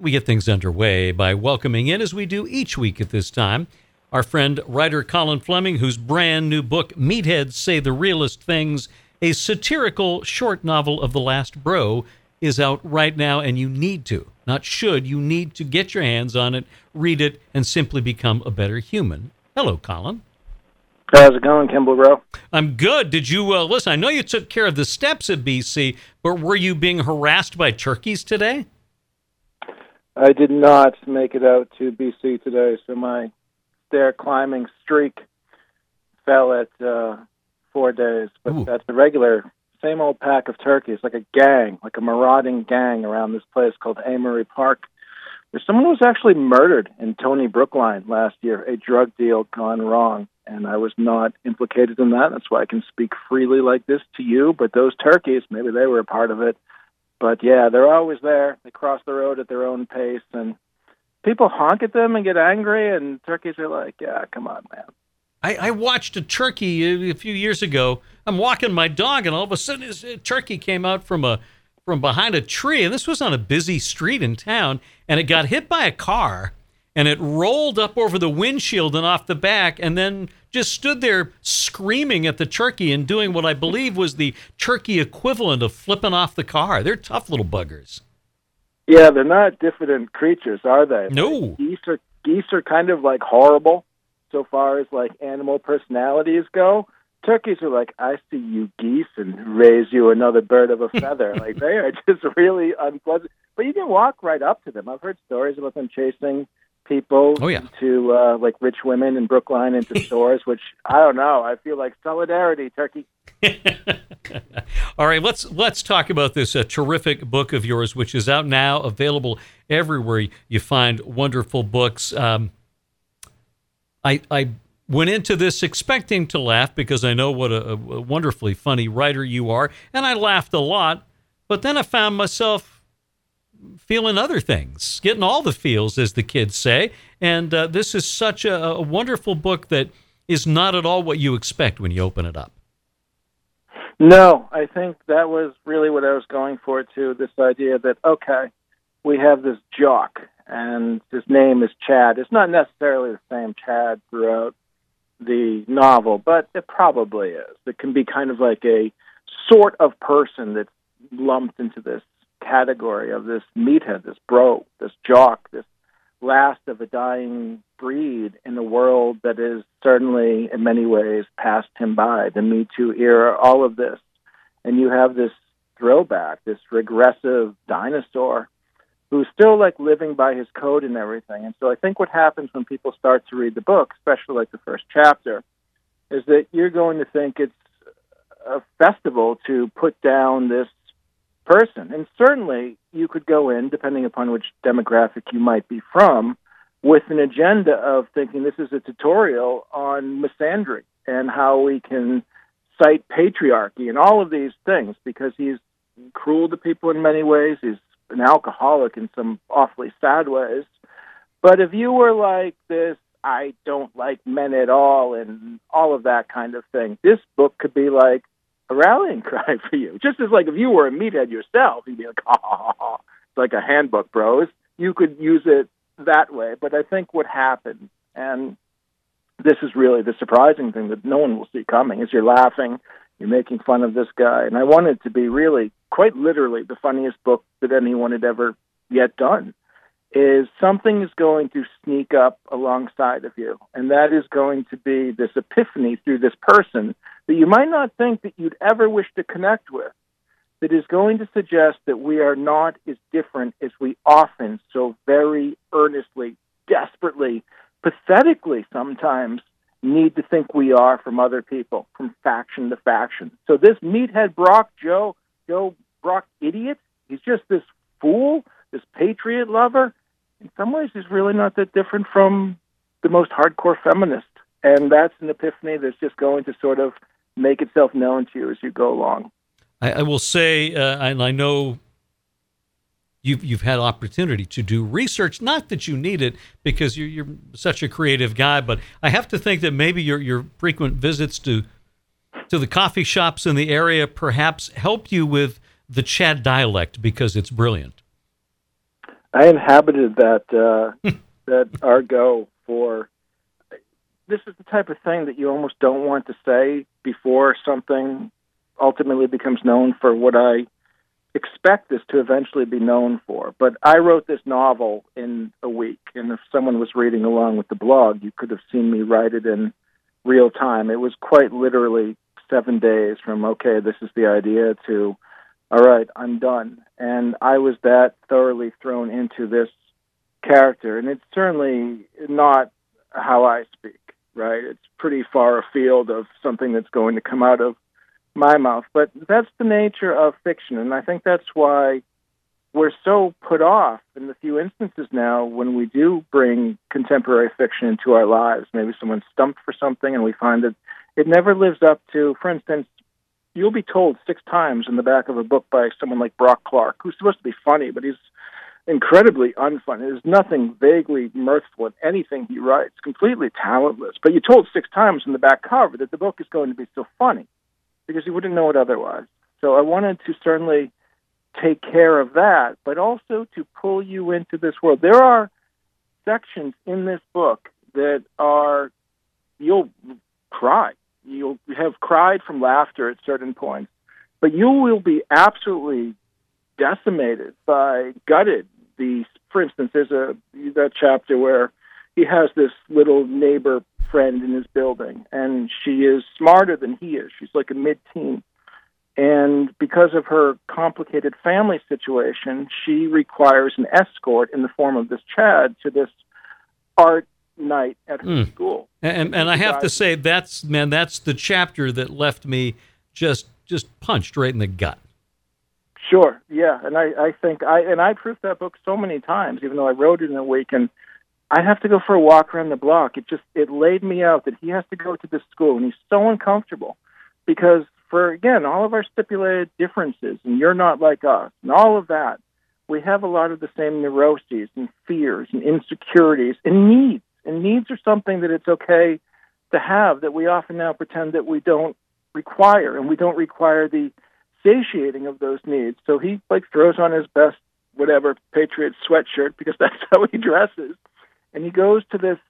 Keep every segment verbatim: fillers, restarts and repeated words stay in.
We get things underway by welcoming in, as we do each week at this time, our friend writer Colin Fleming, whose brand new book, Meatheads Say the Realest Things, a satirical short novel of the last bro, is out right now, and you need to, not should, you need to get your hands on it, read it, and simply become a better human. Hello, Colin. How's it going, Kimball Bro? I'm good. Did you, uh, listen, I know you took care of the steps at B C, but were you being harassed by turkeys today? I did not make it out to B C today, so my stair climbing streak fell at uh, four days. But Ooh. That's the regular, same old pack of turkeys, like a gang, like a marauding gang around this place called Amory Park, where someone was actually murdered in Tony Brookline last year, a drug deal gone wrong. And I was not implicated in that. That's why I can speak freely like this to you. But those turkeys, maybe they were a part of it. But yeah, they're always there. They cross the road at their own pace. And people honk at them and get angry. And turkeys are like, yeah, come on, man. I, I watched a turkey a few years ago. I'm walking my dog, and all of a sudden, this turkey came out from a from behind a tree. And this was on a busy street in town. And it got hit by a car. And it rolled up over the windshield and off the back, and then just stood there screaming at the turkey and doing what I believe was the turkey equivalent of flipping off the car. They're tough little buggers. Yeah, they're not diffident creatures, are they? No. Like, geese are geese are kind of like horrible so far as like animal personalities go. Turkeys are like, I see you geese and raise you another bird of a feather. Like, they are just really unpleasant. But you can walk right up to them. I've heard stories about them chasing people oh, yeah. to uh, like rich women in Brookline into stores, which I don't know. I feel like solidarity, turkey. All right, let's let's talk about this uh, terrific book of yours, which is out now, available everywhere you find wonderful books. Um, I I went into this expecting to laugh because I know what a, a wonderfully funny writer you are, and I laughed a lot. But then I found myself feeling other things, getting all the feels, as the kids say. And uh, this is such a, a wonderful book that is not at all what you expect when you open it up. No, I think that was really what I was going for, too, this idea that, okay, we have this jock, and his name is Chad. It's not necessarily the same Chad throughout the novel, but it probably is. It can be kind of like a sort of person that's lumped into this category of this meathead, this bro, this jock, this last of a dying breed in a world that is certainly in many ways passed him by, the Me Too era, all of this. And you have this throwback, this regressive dinosaur who's still like living by his code and everything. And so I think what happens when people start to read the book, especially like the first chapter, is that you're going to think it's a festival to put down this person. And certainly you could go in, depending upon which demographic you might be from, with an agenda of thinking this is a tutorial on misandry and how we can cite patriarchy and all of these things, because he's cruel to people in many ways. He's an alcoholic in some awfully sad ways. But if you were like this, I don't like men at all and all of that kind of thing, this book could be like a rallying cry for you. Just as like if you were a meathead yourself, you'd be like, oh, it's like a handbook, bros. You could use it that way. But I think what happened, and this is really the surprising thing that no one will see coming, is you're laughing, you're making fun of this guy. And I want it to be really, quite literally, the funniest book that anyone had ever yet done, is something is going to sneak up alongside of you. And that is going to be this epiphany through this person that you might not think that you'd ever wish to connect with, that is going to suggest that we are not as different as we often so very earnestly, desperately, pathetically sometimes need to think we are from other people, from faction to faction. So this meathead Brock, Joe, Joe Brock idiot, he's just this fool, this patriot lover. In some ways, he's really not that different from the most hardcore feminist. And that's an epiphany that's just going to sort of make itself known to you as you go along. I, I will say, uh, and I know you've you've had opportunity to do research. Not that you need it, because you're you're such a creative guy, but I have to think that maybe your your frequent visits to to the coffee shops in the area perhaps helped you with the Chad dialect, because it's brilliant. I inhabited that uh, that Argot for. This is the type of thing that you almost don't want to say before something ultimately becomes known for what I expect this to eventually be known for. But I wrote this novel in a week, and if someone was reading along with the blog, you could have seen me write it in real time. It was quite literally seven days from, okay, this is the idea, to, all right, I'm done. And I was that thoroughly thrown into this character, and it's certainly not how I speak, right? It's pretty far afield of something that's going to come out of my mouth. But that's the nature of fiction, and I think that's why we're so put off in the few instances now when we do bring contemporary fiction into our lives. Maybe someone's stumped for something and we find that it never lives up to, for instance, you'll be told six times in the back of a book by someone like Brock Clark, who's supposed to be funny, but he's incredibly unfunny. There's nothing vaguely mirthful in anything he writes, completely talentless. But you're told six times in the back cover that the book is going to be so funny because you wouldn't know it otherwise. So I wanted to certainly take care of that, but also to pull you into this world. There are sections in this book that are, you'll cry. You'll have cried from laughter at certain points, but you will be absolutely decimated by, gutted. The, for instance, there's a that chapter where he has this little neighbor friend in his building, and she is smarter than he is. She's like a mid-teen. And because of her complicated family situation, she requires an escort in the form of this Chad to this art night at her mm. school. And and I have to say, that's man, that's the chapter that left me just just punched right in the gut. Sure, yeah, and I, I think I and I proofed that book so many times, even though I wrote it in a week, and I have to go for a walk around the block. It just it laid me out that he has to go to this school, and he's so uncomfortable because, for again, all of our stipulated differences, and you're not like us, and all of that, we have a lot of the same neuroses and fears and insecurities and needs. And needs are something that it's okay to have that we often now pretend that we don't require, and we don't require the satiating of those needs. So he like throws on his best whatever Patriot sweatshirt because that's how he dresses, and he goes to this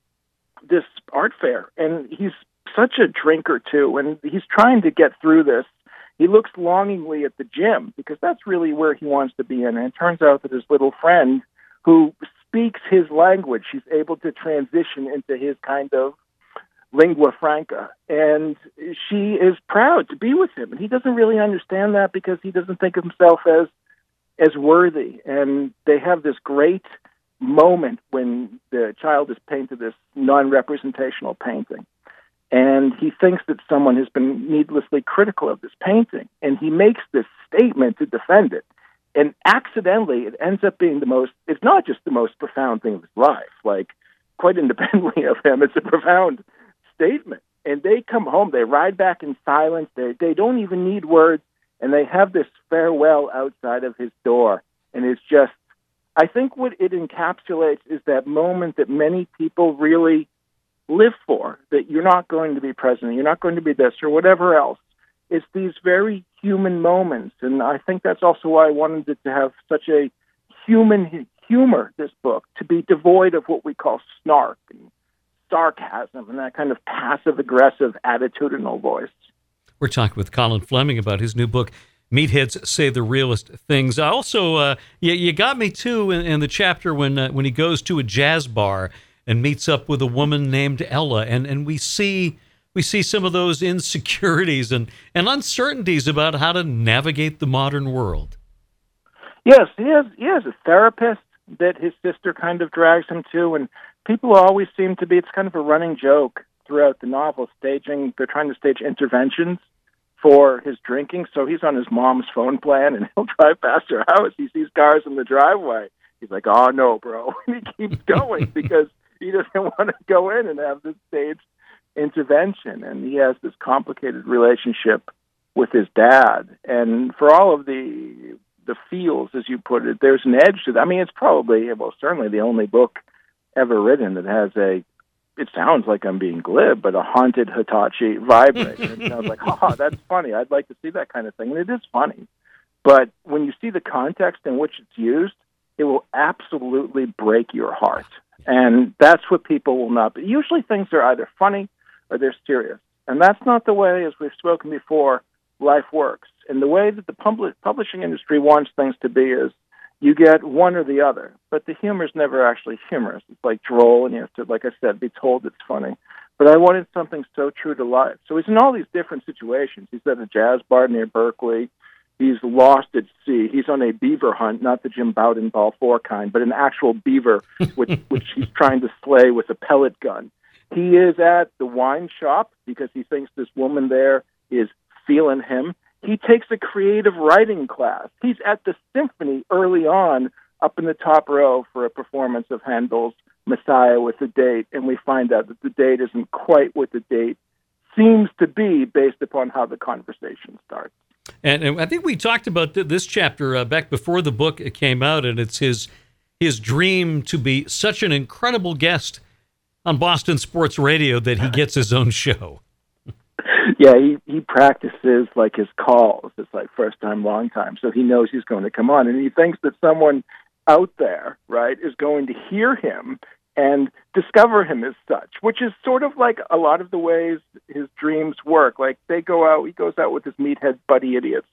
this art fair, and he's such a drinker too, and he's trying to get through this. He looks longingly at the gym because that's really where he wants to be in. And it turns out that his little friend, who speaks his language, she's able to transition into his kind of lingua franca, and she is proud to be with him. And he doesn't really understand that because he doesn't think of himself as as worthy. And they have this great moment when the child is painted this non-representational painting. And he thinks that someone has been needlessly critical of this painting. And he makes this statement to defend it. And accidentally, it ends up being the most, it's not just the most profound thing of his life. Like, quite independently of him, it's a profound statement. And they come home, they ride back in silence, they, they don't even need words, and they have this farewell outside of his door. And it's just, I think what it encapsulates is that moment that many people really live for, that you're not going to be president, you're not going to be this or whatever else. It's these very human moments, and I think that's also why I wanted it to have such a human humor, this book, to be devoid of what we call snark and sarcasm and that kind of passive-aggressive attitudinal voice. We're talking with Colin Fleming about his new book, Meatheads Say the Realest Things. I also, uh, you, you got me, too, in, in the chapter when uh, when he goes to a jazz bar and meets up with a woman named Ella, and, and we see we see some of those insecurities and, and uncertainties about how to navigate the modern world. Yes, he has, he has a therapist that his sister kind of drags him to, and people always seem to be, it's kind of a running joke throughout the novel, staging, they're trying to stage interventions for his drinking, so he's on his mom's phone plan, and he'll drive past her house, he sees cars in the driveway, he's like, oh no, bro, and he keeps going because he doesn't want to go in and have this staged intervention, and he has this complicated relationship with his dad, and for all of the the feels, as you put it, there's an edge to that. I mean, it's probably, well, certainly the only book ever written that has a, it sounds like I'm being glib, but a haunted Hitachi vibrator. It sounds like, haha, that's funny. I'd like to see that kind of thing. And it is funny. But when you see the context in which it's used, it will absolutely break your heart. And that's what people will not be. Usually things are either funny or they're serious. And that's not the way, as we've spoken before, life works. And the way that the public, publishing industry wants things to be is you get one or the other. But the humor is never actually humorous. It's like droll, and you have to, like I said, be told it's funny. But I wanted something so true to life. So he's in all these different situations. He's at a jazz bar near Berkeley. He's lost at sea. He's on a beaver hunt, not the Jim Bowden ball four kind, but an actual beaver, which, which he's trying to slay with a pellet gun. He is at the wine shop because he thinks this woman there is feeling him. He takes a creative writing class. He's at the symphony early on, up in the top row for a performance of Handel's Messiah with the date, and we find out that the date isn't quite what the date seems to be based upon how the conversation starts. And, and I think we talked about th- this chapter uh, back before the book came out, and it's his his dream to be such an incredible guest on Boston Sports Radio that he gets his own show. Yeah, he, he practices like his calls. It's like first time, long time. So he knows he's going to come on. And he thinks that someone out there, right, is going to hear him and discover him as such, which is sort of like a lot of the ways his dreams work. Like they go out, he goes out with his meathead buddy idiots,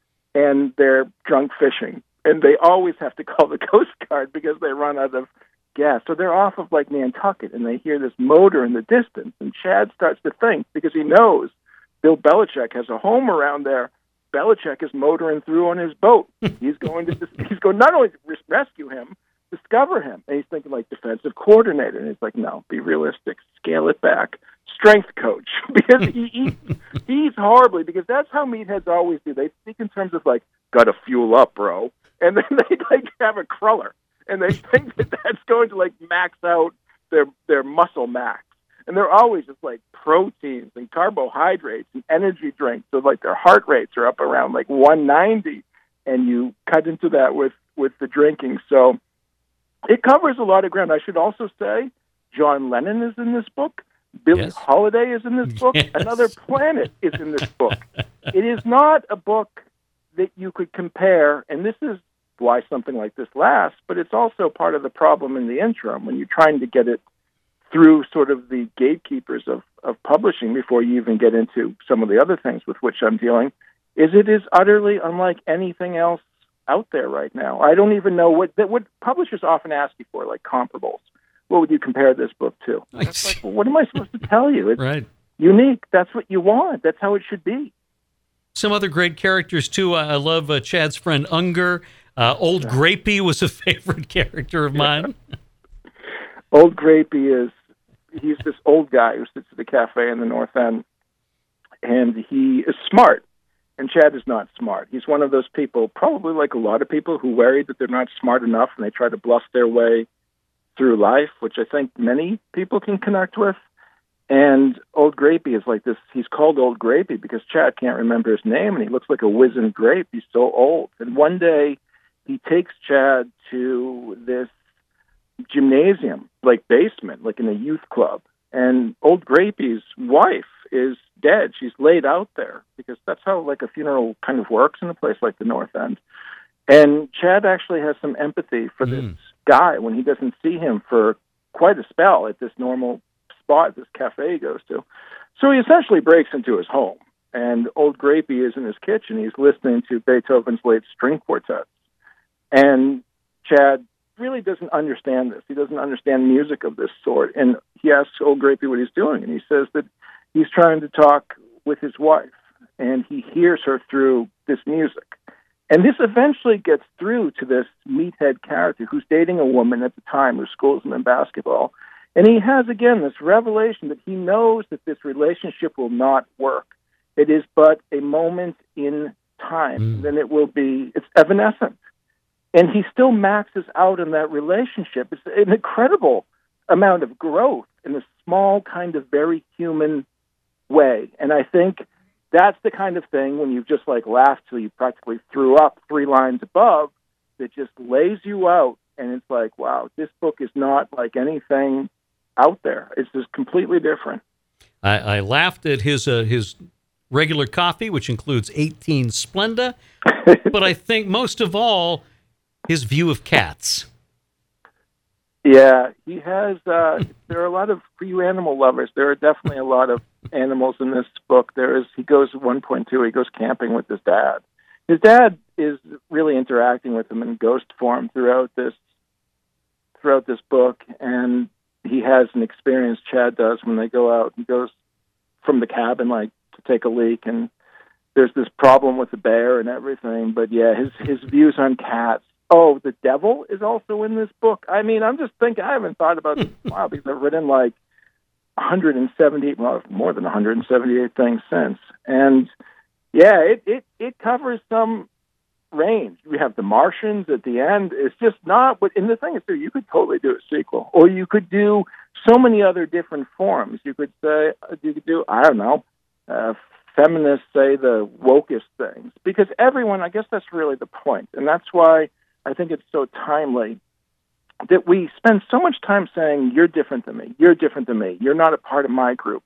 and they're drunk fishing. And they always have to call the Coast Guard because they run out of gas. So they're off of like Nantucket, and they hear this motor in the distance. And Chad starts to think, because he knows Bill Belichick has a home around there, Belichick is motoring through on his boat. He's going to he's going not only to rescue him, discover him. And he's thinking like defensive coordinator. And he's like, no, be realistic, scale it back, strength coach. Because he, he he's horribly, because that's how meatheads always do. They speak in terms of like, gotta fuel up, bro. And then they like have a cruller. And they think that that's going to like max out their their muscle max. And they're always just like proteins and carbohydrates and energy drinks. So like their heart rates are up around like one ninety, and you cut into that with, with the drinking. So it covers a lot of ground. I should also say John Lennon is in this book. Billie Yes. Holiday is in this book. Yes. Another planet is in this book. It is not a book that you could compare, and this is why something like this lasts, but it's also part of the problem in the interim when you're trying to get it through sort of the gatekeepers of, of publishing before you even get into some of the other things with which I'm dealing, is it is utterly unlike anything else out there right now. I don't even know what that what publishers often ask you for, like comparables. What would you compare this book to? It's like, well, what am I supposed to tell you? It's Right. unique. That's what you want. That's how it should be. Some other great characters, too. I love uh, Chad's friend Unger. Uh, Old Grapey was a favorite character of mine. Old Grapey is, he's this old guy who sits at a cafe in the North End, and he is smart, and Chad is not smart. He's one of those people, probably like a lot of people, who worry that they're not smart enough, and they try to bluff their way through life, which I think many people can connect with. And Old Grapey is like this. He's called Old Grapey because Chad can't remember his name, and he looks like a wizened grape. He's so old. And one day, he takes Chad to this gymnasium, like basement, like in a youth club. And Old Grapey's wife is dead. She's laid out there because that's how like a funeral kind of works in a place like the North End. And Chad actually has some empathy for this mm. guy when he doesn't see him for quite a spell at this normal spot, this cafe he goes to. So he essentially breaks into his home. And Old Grapey is in his kitchen. He's listening to Beethoven's late string quartets. And Chad really doesn't understand this. He doesn't understand music of this sort. And he asks Old Grapey what he's doing. And he says that he's trying to talk with his wife. And he hears her through this music. And this eventually gets through to this meathead character who's dating a woman at the time who schools him in basketball. And he has, again, this revelation that he knows that this relationship will not work. It is but a moment in time. Mm. Then it will be, it's evanescent. And he still maxes out in that relationship. It's an incredible amount of growth in a small, kind of very human way. And I think that's the kind of thing when you've just like laughed till you practically threw up three lines above that just lays you out. And it's like, wow, this book is not like anything out there. It's just completely different. I, I laughed at his uh, his regular coffee, which includes eighteen Splenda. But I think most of all, his view of cats. Yeah, he has. Uh, there are a lot of for you animal lovers. There are definitely a lot of animals in this book. There is. He goes at one point too. He goes camping with his dad. His dad is really interacting with him in ghost form throughout this throughout this book, and he has an experience. Chad does when they go out. He goes from the cabin like to take a leak, and there's this problem with the bear and everything. But yeah, his his views on cats. Oh, the devil is also in this book. I mean, I'm just thinking, I haven't thought about this in a while because I've written like one hundred seventy, well, more than one hundred seventy-eight things since. And yeah, it, it, it covers some range. We have the Martians at the end. It's just not, but, and the thing is, too, you could totally do a sequel, or you could do so many other different forms. You could say, you could do, I don't know, uh, feminists say the wokest things, because everyone, I guess that's really the point. And that's why I think it's so timely that we spend so much time saying, you're different than me, you're different than me, you're not a part of my group.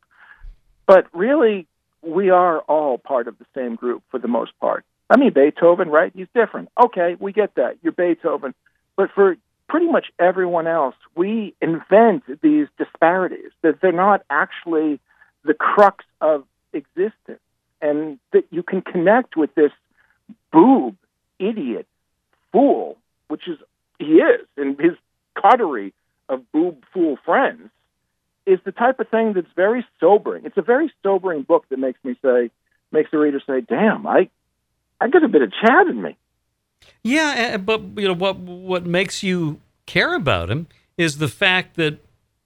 But really, we are all part of the same group for the most part. I mean, Beethoven, right? He's different. Okay, we get that. You're Beethoven. But for pretty much everyone else, we invent these disparities, that they're not actually the crux of existence, and that you can connect with this boob, idiot, fool, which is he is, and his coterie of boob fool friends is the type of thing that's very sobering. It's a very sobering book that makes me say, makes the reader say, "Damn, I, I got a bit of Chad in me." Yeah, but you know what? What makes you care about him is the fact that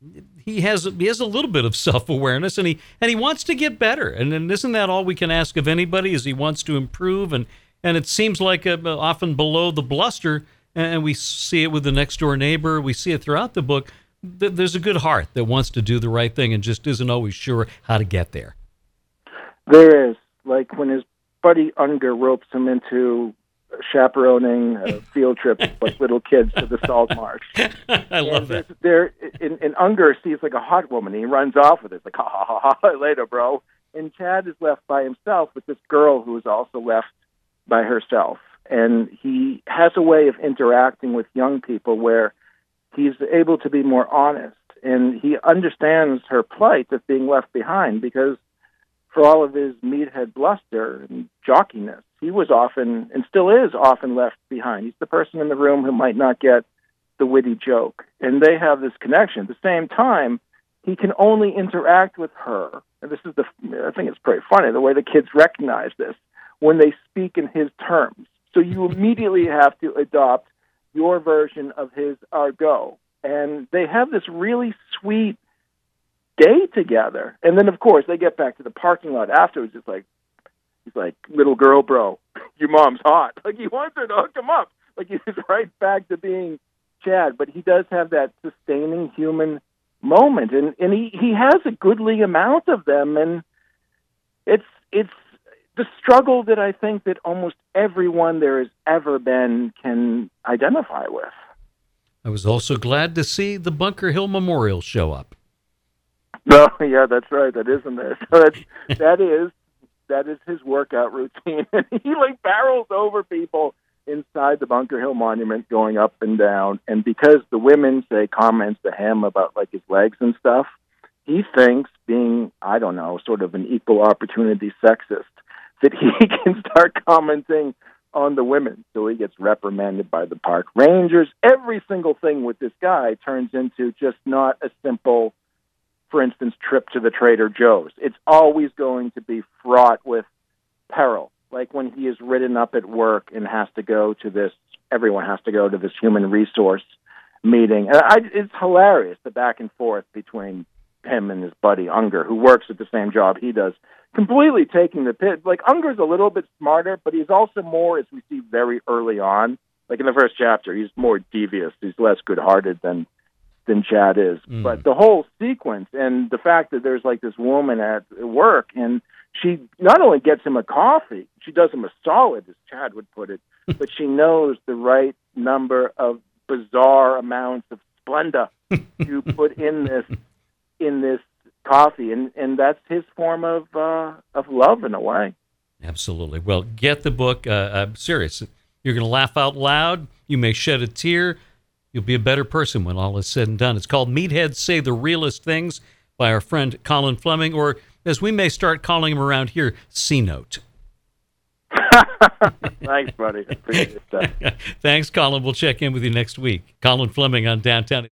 he has he has a little bit of self-awareness, and he and he wants to get better. And, and isn't that all we can ask of anybody? Is he wants to improve and. And it seems like uh, often below the bluster, and we see it with the next door neighbor, we see it throughout the book, th- there's a good heart that wants to do the right thing and just isn't always sure how to get there. There is. Like when his buddy Unger ropes him into chaperoning a field trip with little kids to the salt marsh. I love and that. There, and, and Unger sees like a hot woman, and he runs off with it. It's like, ha, ha, ha, ha, later, bro. And Chad is left by himself with this girl who is also left by herself, and he has a way of interacting with young people where he's able to be more honest, and he understands her plight of being left behind, because for all of his meathead bluster and jockiness, he was often, and still is often, left behind. He's the person in the room who might not get the witty joke, and they have this connection. At the same time, he can only interact with her, and this is the, I think it's pretty funny, the way the kids recognize this, when they speak in his terms. So you immediately have to adopt your version of his argot. And they have this really sweet day together. And then, of course, they get back to the parking lot afterwards. It's like, he's like, little girl, bro, your mom's hot. Like, he wants her to hook him up. Like, he's right back to being Chad. But he does have that sustaining human moment. And, and he, he has a goodly amount of them. And it's it's, the struggle that I think that almost everyone there has ever been can identify with. I was also glad to see the Bunker Hill Memorial show up. No, yeah, that's right. That is in there. So that's, that is that is his workout routine. And he like barrels over people inside the Bunker Hill Monument, going up and down. And because the women say comments to him about like his legs and stuff, he thinks, being, I don't know, sort of an equal opportunity sexist, that he can start commenting on the women. So he gets reprimanded by the park rangers. Every single thing with this guy turns into just not a simple, for instance, trip to the Trader Joe's. It's always going to be fraught with peril. Like when he is written up at work and has to go to this, everyone has to go to this human resource meeting. And I, it's hilarious, the back and forth between him and his buddy Unger, who works at the same job he does, completely taking the pit. Like, Unger's a little bit smarter, but he's also more, as we see very early on, like in the first chapter, he's more devious. He's less good-hearted than than Chad is. Mm. But the whole sequence and the fact that there's like this woman at work, and she not only gets him a coffee, she does him a solid, as Chad would put it, but she knows the right number of bizarre amounts of Splenda to put in this in this coffee, and, and that's his form of uh, of love in a way. Absolutely. Well, get the book. Uh, I'm serious. You're going to laugh out loud. You may shed a tear. You'll be a better person when all is said and done. It's called Meatheads Say the Realest Things by our friend Colin Fleming, or as we may start calling him around here, C-Note. Thanks, buddy. Appreciate that. Thanks, Colin. We'll check in with you next week. Colin Fleming on Downtown.